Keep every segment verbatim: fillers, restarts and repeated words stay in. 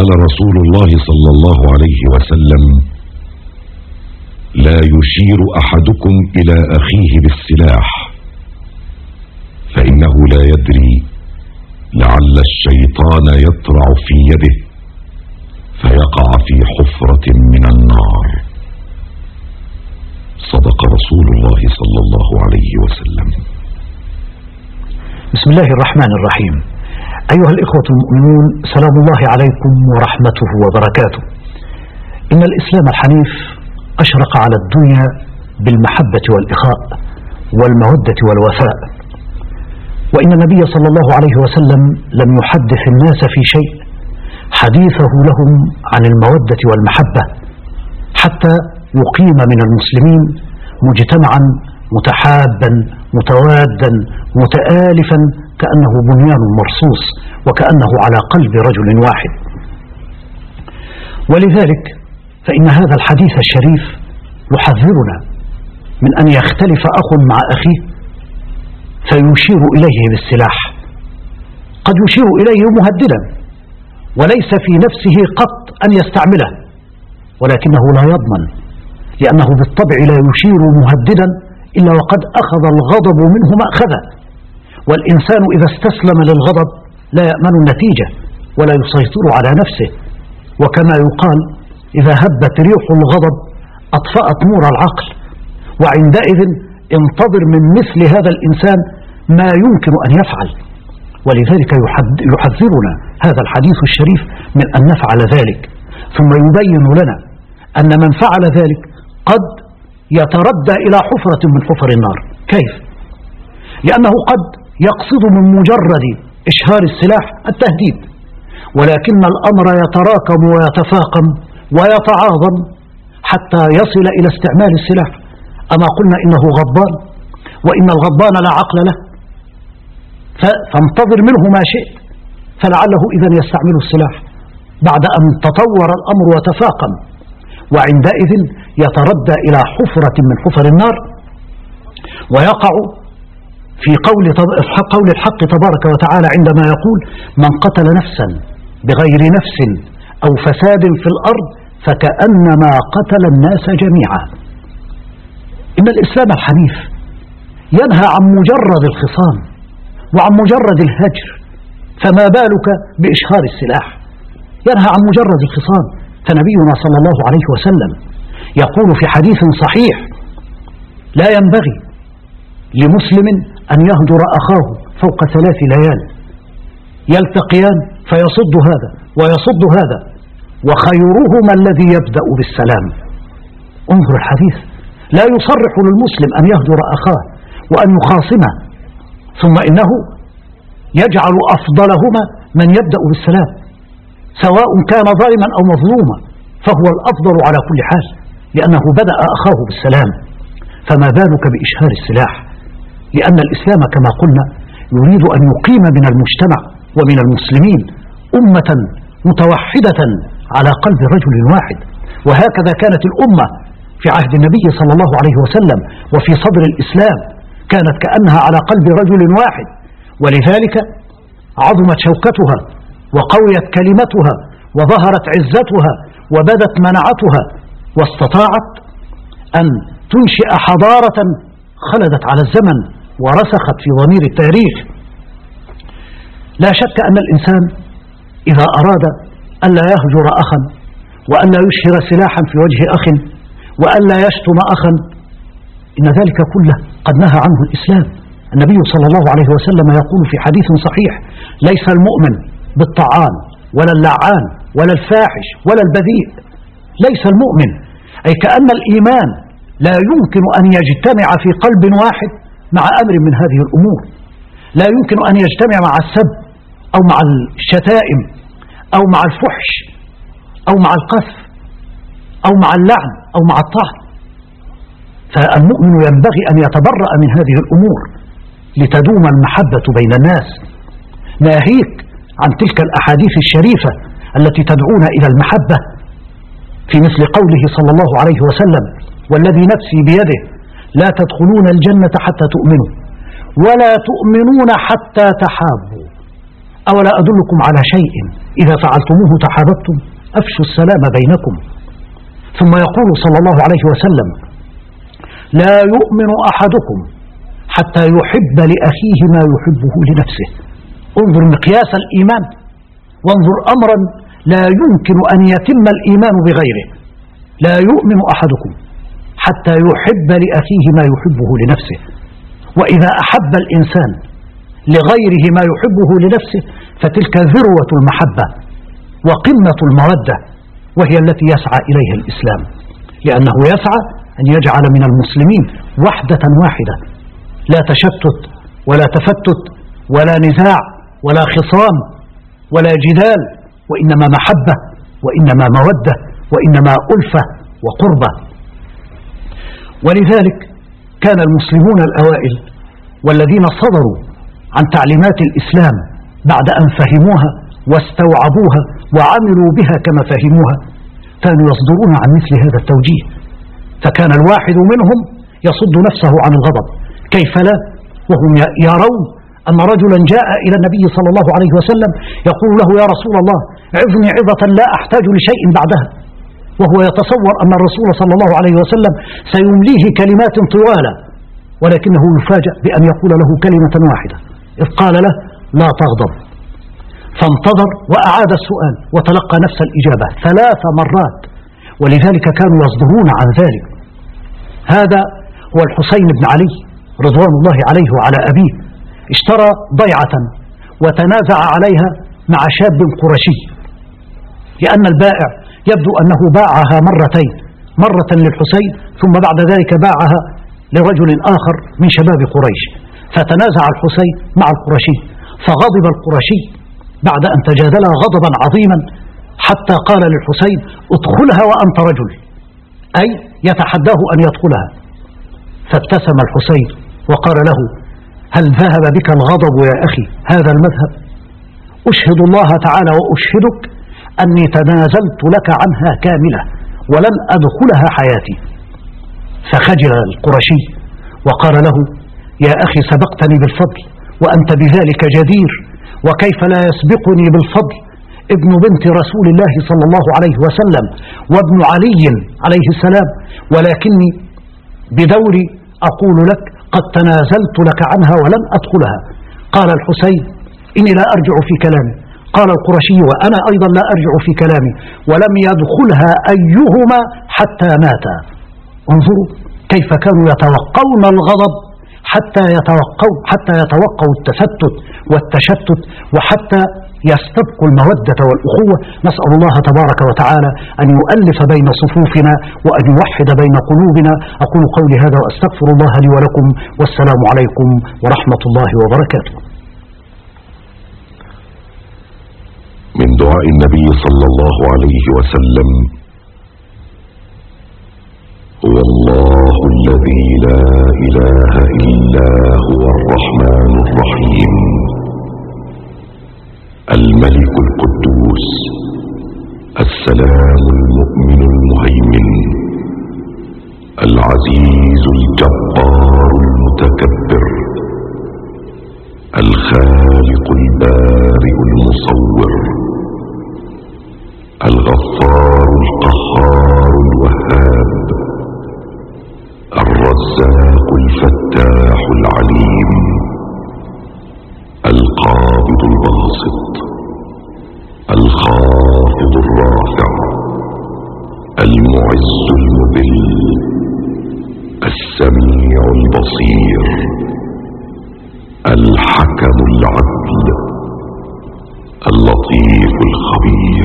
قال رسول الله صلى الله عليه وسلم: لا يشير احدكم الى اخيه بالسلاح، فانه لا يدري لعل الشيطان يطرع في يده فيقع في حفرة من النار. صدق رسول الله صلى الله عليه وسلم. بسم الله الرحمن الرحيم. أيها الإخوة المؤمنون، سلام الله عليكم ورحمته وبركاته. إن الإسلام الحنيف أشرق على الدنيا بالمحبة والإخاء والمودة والوفاء، وإن النبي صلى الله عليه وسلم لم يحدث الناس في شيء حديثه لهم عن المودة والمحبة، حتى يقيم من المسلمين مجتمعا متحابا متوادا متآلفا كأنه بنيان مرصوص وكأنه على قلب رجل واحد. ولذلك فإن هذا الحديث الشريف يحذرنا من أن يختلف أخ مع أخيه فيشير إليه بالسلاح. قد يشير إليه مهددا وليس في نفسه قط أن يستعمله، ولكنه لا يضمن، لأنه بالطبع لا يشير مهددا إلا وقد أخذ الغضب منه مأخذا، والإنسان إذا استسلم للغضب لا يأمن النتيجة ولا يسيطر على نفسه. وكما يقال: إذا هبت ريح الغضب أطفأت نور العقل. وعندئذ انتظر من مثل هذا الإنسان ما يمكن أن يفعل. ولذلك يحذرنا هذا الحديث الشريف من أن نفعل ذلك، ثم يبين لنا أن من فعل ذلك قد يتردى إلى حفرة من حفر النار. كيف؟ لأنه قد يقصد من مجرد إشهار السلاح التهديد، ولكن الأمر يتراكم ويتفاقم ويتعاظم حتى يصل إلى استعمال السلاح. أما قلنا إنه غضبان، وإن الغضبان لا عقل له، فانتظر منه ما شئت، فلعله إذن يستعمل السلاح بعد أن تطور الأمر وتفاقم، وعندئذ يتردى إلى حفرة من حفر النار ويقع في قول قول الحق تبارك وتعالى عندما يقول: من قتل نفسا بغير نفس أو فساد في الأرض فكأنما قتل الناس جميعا. إن الإسلام الحنيف ينهى عن مجرد الخصام وعن مجرد الهجر، فما بالك بإشهار السلاح؟ ينهى عن مجرد الخصام. فنبينا صلى الله عليه وسلم يقول في حديث صحيح: لا ينبغي لمسلم أن يهجر أخاه فوق ثلاث ليال، يلتقيان فيصد هذا ويصد هذا، وخيرهما الذي يبدأ بالسلام. انظر الحديث، لا يصرح للمسلم أن يهجر أخاه وأن يخاصمه، ثم إنه يجعل أفضلهما من يبدأ بالسلام، سواء كان ظالما أو مظلوما، فهو الأفضل على كل حال لأنه بدأ أخاه بالسلام. فما بالك بإشهار السلاح؟ لأن الإسلام كما قلنا يريد أن يقيم من المجتمع ومن المسلمين أمة متوحدة على قلب رجل واحد. وهكذا كانت الأمة في عهد النبي صلى الله عليه وسلم وفي صدر الإسلام، كانت كأنها على قلب رجل واحد، ولذلك عظمت شوكتها وقويت كلمتها وظهرت عزتها وبدت منعتها، واستطاعت أن تنشئ حضارة خلدت على الزمن ورسخت في ضمير التاريخ. لا شك أن الإنسان إذا أراد ألا يهجر أخا وألا يشهر سلاحا في وجه أخ وألا يشتم أخا، إن ذلك كله قد نهى عنه الإسلام. النبي صلى الله عليه وسلم يقول في حديث صحيح: ليس المؤمن بالطعان ولا اللعان ولا الفاحش ولا البذيء. ليس المؤمن، أي كأن الإيمان لا يمكن أن يجتمع في قلب واحد مع أمر من هذه الأمور. لا يمكن أن يجتمع مع السب أو مع الشتائم أو مع الفحش أو مع القذف أو مع اللعن أو مع الطعن. فالمؤمن ينبغي أن يتبرأ من هذه الأمور لتدوم المحبة بين الناس. ناهيك عن تلك الأحاديث الشريفة التي تدعونا إلى المحبة، في مثل قوله صلى الله عليه وسلم: والذي نفسي بيده لا تدخلون الجنة حتى تؤمنوا ولا تؤمنون حتى تحابوا، أولا أدلكم على شيء إذا فعلتموه تحاببتم أفشوا السلام بينكم. ثم يقول صلى الله عليه وسلم: لا يؤمن أحدكم حتى يحب لأخيه ما يحبه لنفسه. انظر مقياس الإيمان، وانظر أمرا لا يمكن أن يتم الإيمان بغيره. لا يؤمن أحدكم حتى يحب لأخيه ما يحبه لنفسه. وإذا أحب الإنسان لغيره ما يحبه لنفسه فتلك ذروة المحبة وقمة المودة، وهي التي يسعى إليها الإسلام، لأنه يسعى أن يجعل من المسلمين وحدة واحدة، لا تشتت ولا تفتت ولا نزاع ولا خصام ولا جدال، وإنما محبة وإنما مودة وإنما ألفة وقربة. ولذلك كان المسلمون الأوائل والذين صدروا عن تعليمات الإسلام بعد أن فهموها واستوعبوها وعملوا بها كما فهموها كانوا يصدرون عن مثل هذا التوجيه. فكان الواحد منهم يصد نفسه عن الغضب، كيف لا وهم يرون أن رجلا جاء إلى النبي صلى الله عليه وسلم يقول له: يا رسول الله عظني عظة لا أحتاج لشيء بعدها، وهو يتصور أن الرسول صلى الله عليه وسلم سيمليه كلمات طوالة، ولكنه يفاجأ بأن يقول له كلمة واحدة، إذ قال له: لا تغضب. فانتظر وأعاد السؤال وتلقى نفس الإجابة ثلاث مرات، ولذلك كانوا يصدرون عن ذلك. هذا هو الحسين بن علي رضوان الله عليه وعلى أبيه، اشترى ضيعة وتنازع عليها مع شاب قرشي، لأن البائع يبدو أنه باعها مرتين، مرة للحسين ثم بعد ذلك باعها لرجل آخر من شباب قريش، فتنازع الحسين مع القرشي، فغضب القرشي بعد أن تجادلا غضبا عظيما حتى قال للحسين: ادخلها وأنت رجل، أي يتحداه أن يدخلها. فابتسم الحسين وقال له: هل ذهب بك الغضب يا أخي هذا المذهب؟ أشهد الله تعالى وأشهدك أني تنازلت لك عنها كاملة ولن أدخلها حياتي. فخجل القرشي وقال له: يا أخي سبقتني بالفضل وأنت بذلك جدير، وكيف لا يسبقني بالفضل ابن بنت رسول الله صلى الله عليه وسلم وابن علي عليه السلام، ولكني بدوري أقول لك قد تنازلت لك عنها ولن أدخلها. قال الحسين: إني لا أرجع في كلامي. قال القرشي: وأنا أيضا لا أرجع في كلامي، ولم يدخلها أيهما حتى ماتا. انظروا كيف كانوا يتوقون الغضب حتى يتوقوا حتى يتوقوا التفتت والتشتت، وحتى يستبقوا المودة والأخوة. نسأل الله تبارك وتعالى أن يؤلف بين صفوفنا وأن يوحد بين قلوبنا. أقول قولي هذا وأستغفر الله لي ولكم، والسلام عليكم ورحمة الله وبركاته. من دعاء النبي صلى الله عليه وسلم: هو الله الذي لا إله إلا هو الرحمن الرحيم الملك القدوس السلام المؤمن المهيمن العزيز الجبار المتكبر الخالق البارئ المصور الغفار القهار الوهاب الرزاق الفتاح العليم القابض الباسط الخافض الرافع المعز المذل السميع البصير الحكم العدل اللطيف الخبير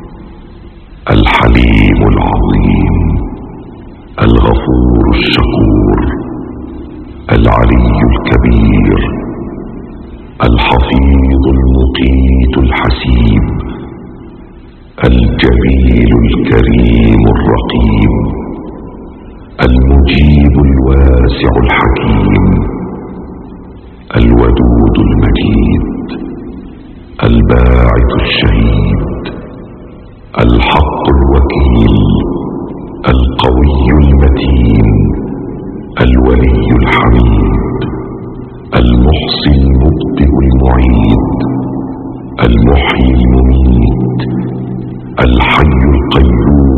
الحليم العظيم الغفور الشكور العلي الكبير الحفيظ المقيت الحسيب الجليل الكريم الرقيب المجيب الواسع الحكيم الودود المجيد الباعث الشهيد الحق الوكيل القوي المتين الولي الحميد المحصي المبدئ المعيد المحيي المميت الحي القيوم